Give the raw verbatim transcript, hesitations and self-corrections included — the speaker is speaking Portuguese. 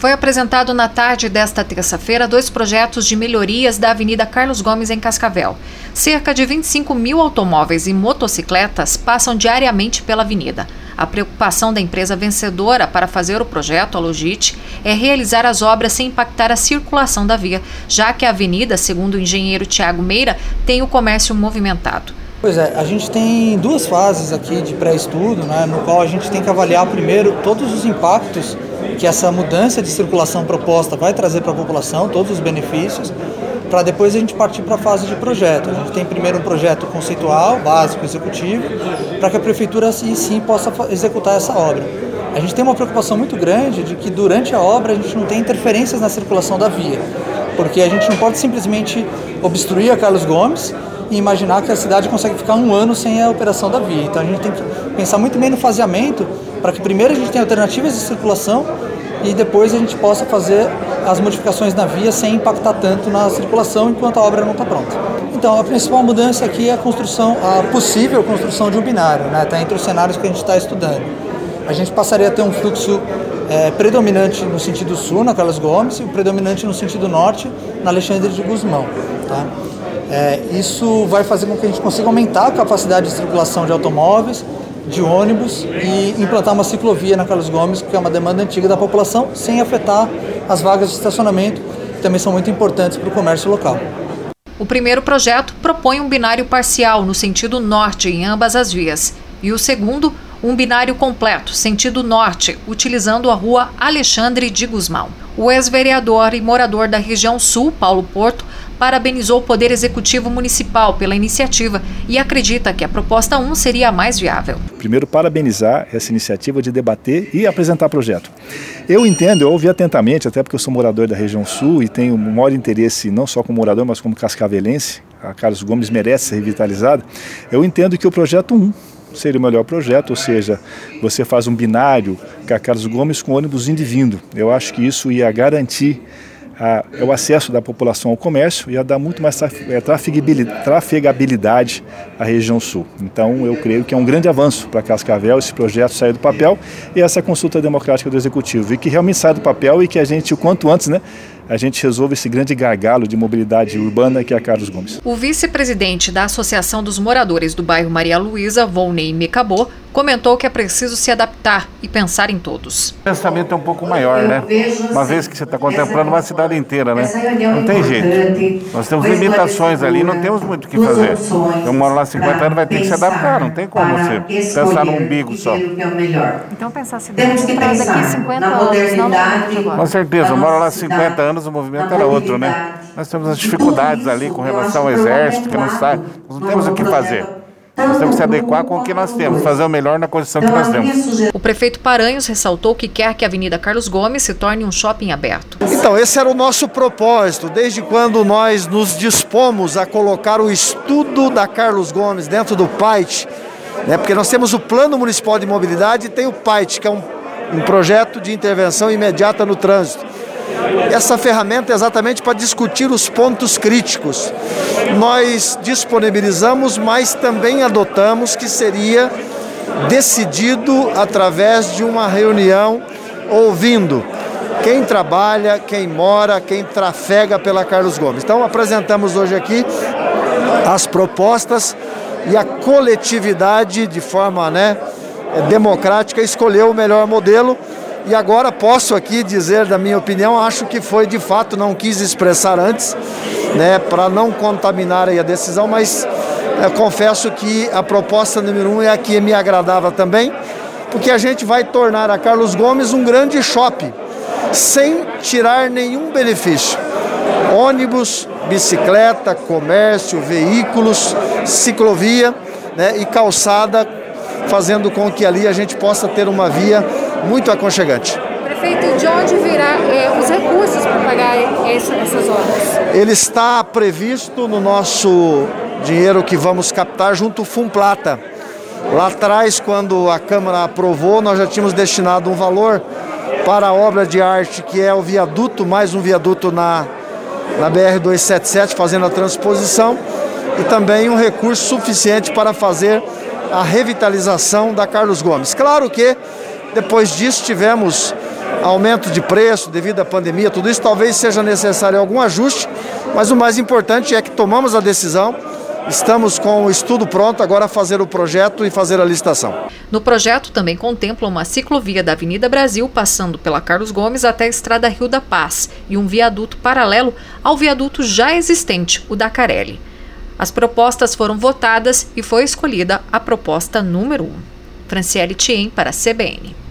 Foi apresentado na tarde desta terça-feira dois projetos de melhorias da Avenida Carlos Gomes, em Cascavel. Cerca de vinte e cinco mil automóveis e motocicletas passam diariamente pela avenida. A preocupação da empresa vencedora para fazer o projeto, a Logit, é realizar as obras sem impactar a circulação da via, já que a avenida, segundo o engenheiro Tiago Meira, tem o comércio movimentado. Pois é, a gente tem duas fases aqui de pré-estudo, né, no qual a gente tem que avaliar primeiro todos os impactos que essa mudança de circulação proposta vai trazer para a população, todos os benefícios, para depois a gente partir para a fase de projeto. A gente tem primeiro um projeto conceitual, básico, executivo, para que a prefeitura sim, sim possa executar essa obra. A gente tem uma preocupação muito grande de que durante a obra a gente não tem interferências na circulação da via, porque a gente não pode simplesmente obstruir a Carlos Gomes e imaginar que a cidade consegue ficar um ano sem a operação da via. Então a gente tem que pensar muito bem no faseamento para que primeiro a gente tenha alternativas de circulação e depois a gente possa fazer as modificações na via sem impactar tanto na circulação enquanto a obra não está pronta. Então a principal mudança aqui é a construção, a possível construção de um binário, né? Está entre os cenários que a gente está estudando. A gente passaria a ter um fluxo é, predominante no sentido sul, na Carlos Gomes, e predominante no sentido norte, na Alexandre de Gusmão. Tá? É, isso vai fazer com que a gente consiga aumentar a capacidade de circulação de automóveis, de ônibus e implantar uma ciclovia na Carlos Gomes, que é uma demanda antiga da população, sem afetar as vagas de estacionamento, que também são muito importantes para o comércio local. O primeiro projeto propõe um binário parcial no sentido norte em ambas as vias e o segundo, um binário completo, sentido norte, utilizando a rua Alexandre de Gusmão. O ex-vereador e morador da região sul, Paulo Porto, parabenizou o Poder Executivo Municipal pela iniciativa e acredita que a proposta um seria a mais viável. Primeiro, parabenizar essa iniciativa de debater e apresentar projeto. Eu entendo, eu ouvi atentamente, até porque eu sou morador da região sul e tenho um maior interesse não só como morador, mas como cascavelense. A Carlos Gomes merece ser revitalizada. Eu entendo que o projeto um seria o melhor projeto, ou seja, você faz um binário com a Carlos Gomes com ônibus indo e vindo. Eu acho que isso ia garantir a, o acesso da população ao comércio e ia dar muito mais trafegabilidade à região sul. Então eu creio que é um grande avanço para Cascavel esse projeto sair do papel e essa consulta democrática do Executivo, e que realmente saia do papel e que a gente, o quanto antes, né, a gente resolve esse grande gargalo de mobilidade urbana que é a Carlos Gomes. O vice-presidente da Associação dos Moradores do bairro Maria Luísa, Volney Mecabô, comentou que é preciso se adaptar e pensar em todos. O pensamento é um pouco maior, né? Uma vez que você está contemplando uma cidade inteira, né? Não tem jeito. Nós temos limitações ali, não temos muito o que fazer. Eu moro lá há cinquenta anos, vai ter que se adaptar, não tem como você pensar no umbigo só. Então pensar a cidade para daqui cinquenta anos, não agora. Com certeza, eu moro lá há cinquenta anos, o movimento era outro, né? Nós temos as dificuldades ali com relação ao exército, que não sai, nós não temos o que fazer. Nós temos que se adequar com o que nós temos, fazer o melhor na condição que nós temos. O prefeito Paranhos ressaltou que quer que a Avenida Carlos Gomes se torne um shopping aberto. Então, esse era o nosso propósito, desde quando nós nos dispomos a colocar o estudo da Carlos Gomes dentro do P A I T, né, porque nós temos o Plano Municipal de Mobilidade e tem o P A I T, que é um, um projeto de intervenção imediata no trânsito. Essa ferramenta é exatamente para discutir os pontos críticos. Nós disponibilizamos, mas também adotamos que seria decidido através de uma reunião, ouvindo quem trabalha, quem mora, quem trafega pela Carlos Gomes. Então apresentamos hoje aqui as propostas e a coletividade, de forma, né, democrática, escolheu o melhor modelo. E agora posso aqui dizer, da minha opinião, acho que foi de fato, não quis expressar antes, né, para não contaminar aí a decisão, mas é, confesso que a proposta número um é a que me agradava também, porque a gente vai tornar a Carlos Gomes um grande shopping, sem tirar nenhum benefício. Ônibus, bicicleta, comércio, veículos, ciclovia, né, e calçada, fazendo com que ali a gente possa ter uma via muito aconchegante. Prefeito, de onde virá é, os recursos para pagar essa, essas obras? Ele está previsto no nosso dinheiro que vamos captar junto ao Funplata. Lá atrás, quando a Câmara aprovou, nós já tínhamos destinado um valor para a obra de arte, que é o viaduto, mais um viaduto na, na B R duzentos e setenta e sete, fazendo a transposição, e também um recurso suficiente para fazer a revitalização da Carlos Gomes. Claro que depois disso tivemos aumento de preço devido à pandemia, tudo isso talvez seja necessário algum ajuste, mas o mais importante é que tomamos a decisão, estamos com o estudo pronto, agora fazer o projeto e fazer a licitação. No projeto também contempla uma ciclovia da Avenida Brasil, passando pela Carlos Gomes até a Estrada Rio da Paz, e um viaduto paralelo ao viaduto já existente, o da Carelli. As propostas foram votadas e foi escolhida a proposta número um. Franciele Thiem para a C B N.